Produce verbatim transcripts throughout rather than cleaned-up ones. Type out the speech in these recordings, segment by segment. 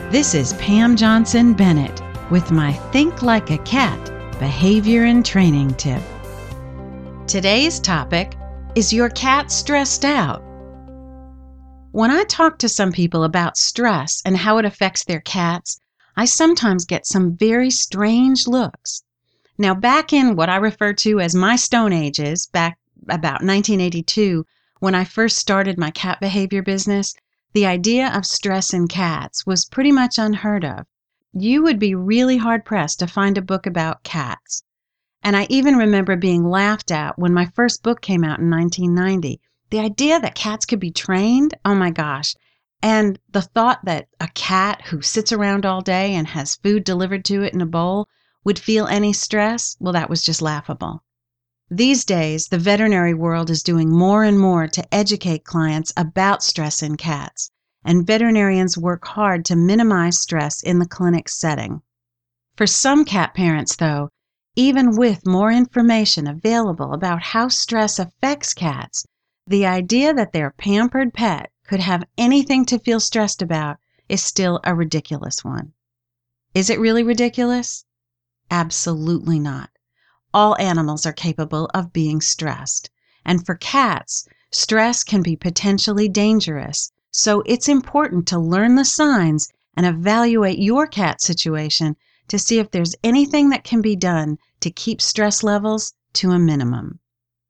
This is Pam Johnson Bennett with my Think Like a Cat behavior and training tip. Today's topic is your cat stressed out? When I talk to some people about stress and how it affects their cats, I sometimes get some very strange looks. Now, back in what I refer to as my Stone Ages, back about nineteen eighty-two, when I first started my cat behavior business, the idea of stress in cats was pretty much unheard of. You would be really hard-pressed to find a book about cats. And I even remember being laughed at when my first book came out in nineteen ninety. The idea that cats could be trained, oh my gosh. And the thought that a cat who sits around all day and has food delivered to it in a bowl would feel any stress, well, that was just laughable. These days, the veterinary world is doing more and more to educate clients about stress in cats, and veterinarians work hard to minimize stress in the clinic setting. For some cat parents, though, even with more information available about how stress affects cats, the idea that their pampered pet could have anything to feel stressed about is still a ridiculous one. Is it really ridiculous? Absolutely not. All animals are capable of being stressed. And for cats, stress can be potentially dangerous. So it's important to learn the signs and evaluate your cat situation to see if there's anything that can be done to keep stress levels to a minimum.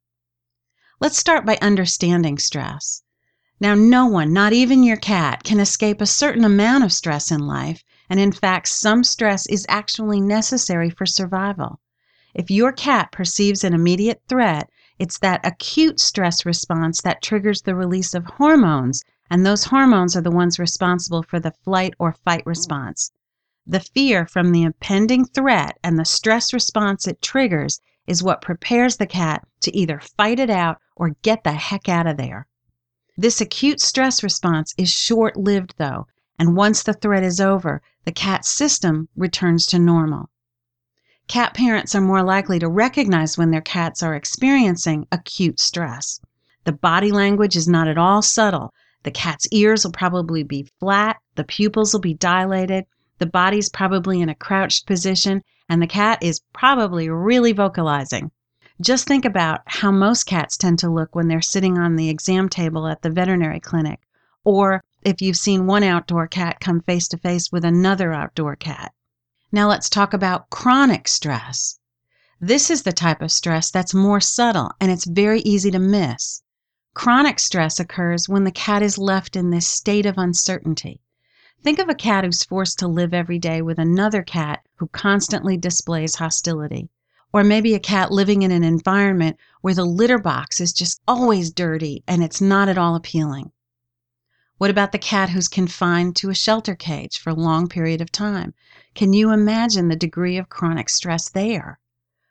Let's start by understanding stress. Now, no one, not even your cat, can escape a certain amount of stress in life, and in fact, some stress is actually necessary for survival. If your cat perceives an immediate threat, it's that acute stress response that triggers the release of hormones, and those hormones are the ones responsible for the flight or fight response. The fear from the impending threat and the stress response it triggers is what prepares the cat to either fight it out or get the heck out of there. This acute stress response is short-lived, though, and once the threat is over, the cat's system returns to normal. Cat parents are more likely to recognize when their cats are experiencing acute stress. The body language is not at all subtle. The cat's ears will probably be flat, the pupils will be dilated, the body's probably in a crouched position, and the cat is probably really vocalizing. Just think about how most cats tend to look when they're sitting on the exam table at the veterinary clinic, or if you've seen one outdoor cat come face to face with another outdoor cat. Now let's talk about chronic stress. This is the type of stress that's more subtle and it's very easy to miss. Chronic stress occurs when the cat is left in this state of uncertainty. Think of a cat who's forced to live every day with another cat who constantly displays hostility. Or maybe a cat living in an environment where the litter box is just always dirty and it's not at all appealing. What about the cat who's confined to a shelter cage for a long period of time? Can you imagine the degree of chronic stress there?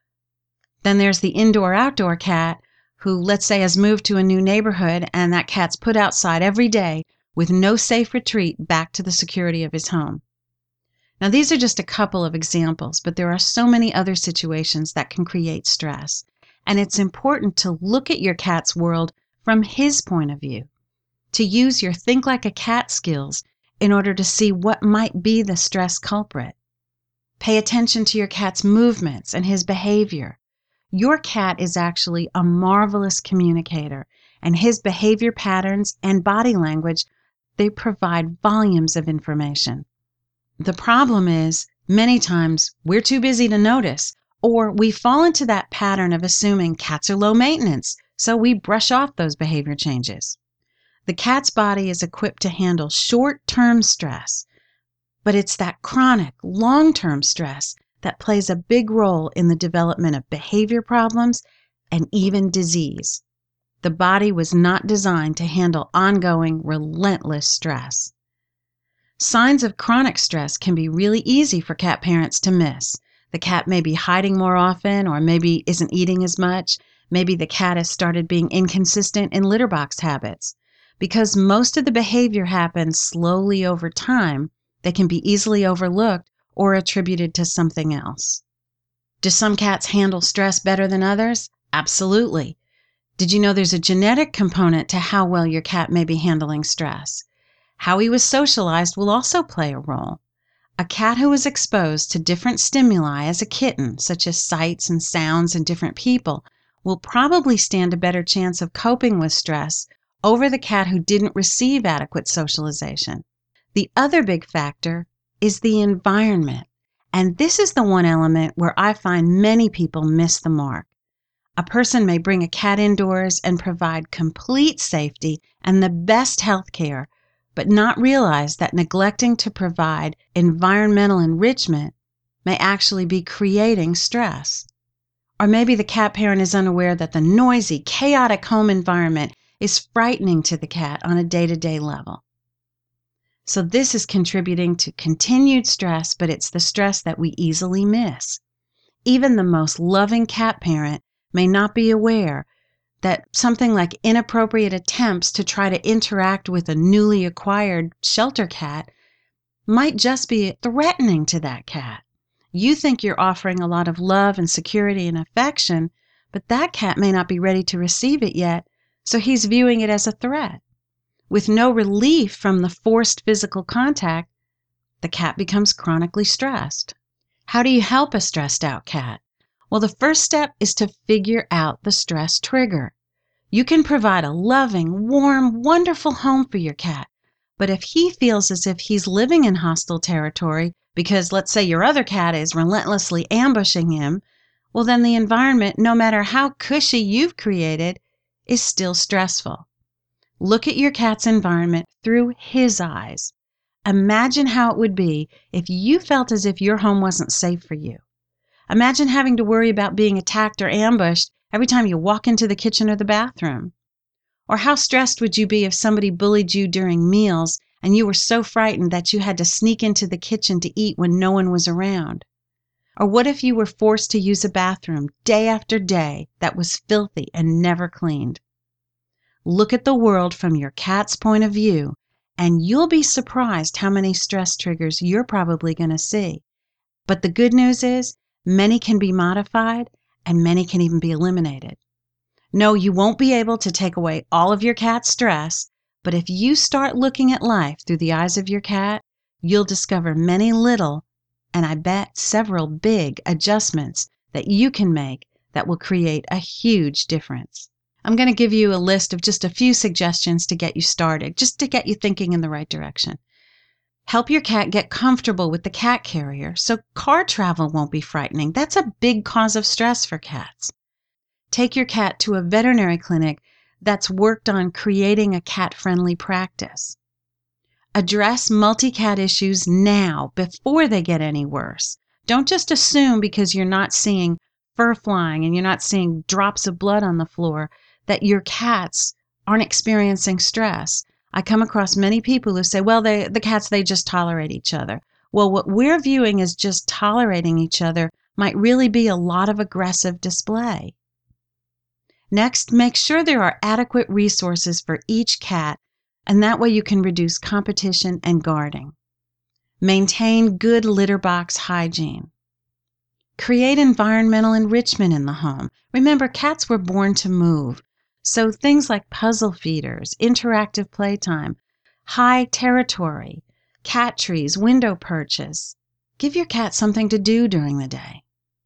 Then there's the indoor-outdoor cat who, let's say, has moved to a new neighborhood and that cat's put outside every day with no safe retreat back to the security of his home. Now, these are just a couple of examples, but there are so many other situations that can create stress. And it's important to look at your cat's world from his point of view, to use your Think Like a Cat skills in order to see what might be the stress culprit. Pay attention to your cat's movements and his behavior. Your cat is actually a marvelous communicator, and his behavior patterns and body language, they provide volumes of information. The problem is, many times, we're too busy to notice, or we fall into that pattern of assuming cats are low maintenance, so we brush off those behavior changes. The cat's body is equipped to handle short-term stress, but it's that chronic, long-term stress that plays a big role in the development of behavior problems and even disease. The body was not designed to handle ongoing, relentless stress. Signs of chronic stress can be really easy for cat parents to miss. The cat may be hiding more often or maybe isn't eating as much. Maybe the cat has started being inconsistent in litter box habits. Because most of the behavior happens slowly over time, they can be easily overlooked or attributed to something else. Do some cats handle stress better than others? Absolutely. Did you know there's a genetic component to how well your cat may be handling stress? How he was socialized will also play a role. A cat who was exposed to different stimuli as a kitten, such as sights and sounds and different people, will probably stand a better chance of coping with stress over the cat who didn't receive adequate socialization. The other big factor is the environment, and this is the one element where I find many people miss the mark. A person may bring a cat indoors and provide complete safety and the best health care, but not realize that neglecting to provide environmental enrichment may actually be creating stress. Or maybe the cat parent is unaware that the noisy, chaotic home environment is frightening to the cat on a day-to-day level. So this is contributing to continued stress, but it's the stress that we easily miss. Even the most loving cat parent may not be aware that something like inappropriate attempts to try to interact with a newly acquired shelter cat might just be threatening to that cat. You think you're offering a lot of love and security and affection, but that cat may not be ready to receive it yet, so he's viewing it as a threat. With no relief from the forced physical contact, the cat becomes chronically stressed. How do you help a stressed out cat? Well, the first step is to figure out the stress trigger. You can provide a loving, warm, wonderful home for your cat, but if he feels as if he's living in hostile territory because, let's say, your other cat is relentlessly ambushing him, well, then the environment, no matter how cushy you've created, is still stressful. Look at your cat's environment through his eyes. Imagine how it would be if you felt as if your home wasn't safe for you. Imagine having to worry about being attacked or ambushed every time you walk into the kitchen or the bathroom. Or how stressed would you be if somebody bullied you during meals and you were so frightened that you had to sneak into the kitchen to eat when no one was around? Or what if you were forced to use a bathroom day after day that was filthy and never cleaned? Look at the world from your cat's point of view, and you'll be surprised how many stress triggers you're probably going to see. But the good news is, many can be modified, and many can even be eliminated. No, you won't be able to take away all of your cat's stress, but if you start looking at life through the eyes of your cat, you'll discover many little, and I bet several big adjustments that you can make that will create a huge difference. I'm going to give you a list of just a few suggestions to get you started, just to get you thinking in the right direction. Help your cat get comfortable with the cat carrier so car travel won't be frightening. That's a big cause of stress for cats. Take your cat to a veterinary clinic that's worked on creating a cat-friendly practice. Address multi-cat issues now before they get any worse. Don't just assume because you're not seeing fur flying and you're not seeing drops of blood on the floor that your cats aren't experiencing stress. I come across many people who say, well, they, the cats, they just tolerate each other. Well, what we're viewing as just tolerating each other might really be a lot of aggressive display. Next, make sure there are adequate resources for each cat, and that way you can reduce competition and guarding. Maintain good litter box hygiene. Create environmental enrichment in the home. Remember, cats were born to move. So things like puzzle feeders, interactive playtime, high territory, cat trees, window perches. Give your cat something to do during the day.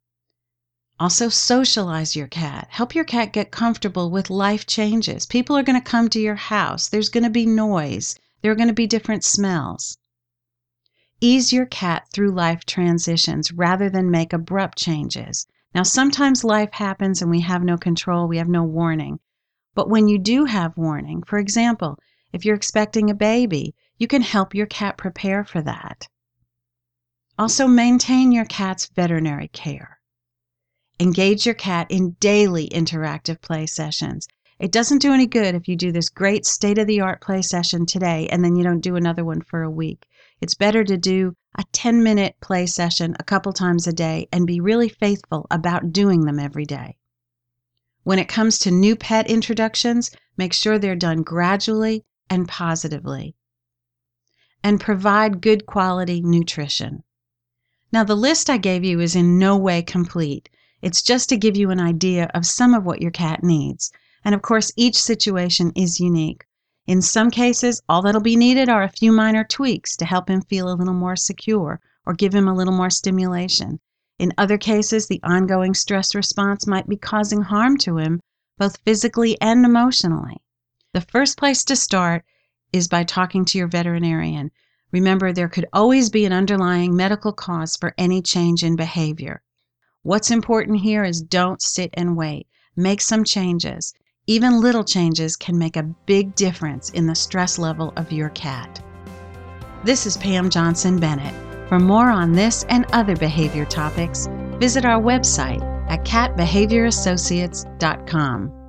Also, socialize your cat. Help your cat get comfortable with life changes. People are going to come to your house. There's going to be noise. There are going to be different smells. Ease your cat through life transitions rather than make abrupt changes. Now, sometimes life happens and we have no control. We have no warning. But when you do have warning, for example, if you're expecting a baby, you can help your cat prepare for that. Also, maintain your cat's veterinary care. Engage your cat in daily interactive play sessions. It doesn't do any good if you do this great state-of-the-art play session today and then you don't do another one for a week. It's better to do a ten-minute play session a couple times a day and be really faithful about doing them every day. When it comes to new pet introductions, make sure they're done gradually and positively. And provide good quality nutrition. Now, the list I gave you is in no way complete. It's just to give you an idea of some of what your cat needs. And of course, each situation is unique. In some cases, all that'll be needed are a few minor tweaks to help him feel a little more secure or give him a little more stimulation. In other cases, the ongoing stress response might be causing harm to him, both physically and emotionally. The first place to start is by talking to your veterinarian. Remember, there could always be an underlying medical cause for any change in behavior. What's important here is don't sit and wait. Make some changes. Even little changes can make a big difference in the stress level of your cat. This is Pam Johnson Bennett. For more on this and other behavior topics, visit our website at cat behavior associates dot com.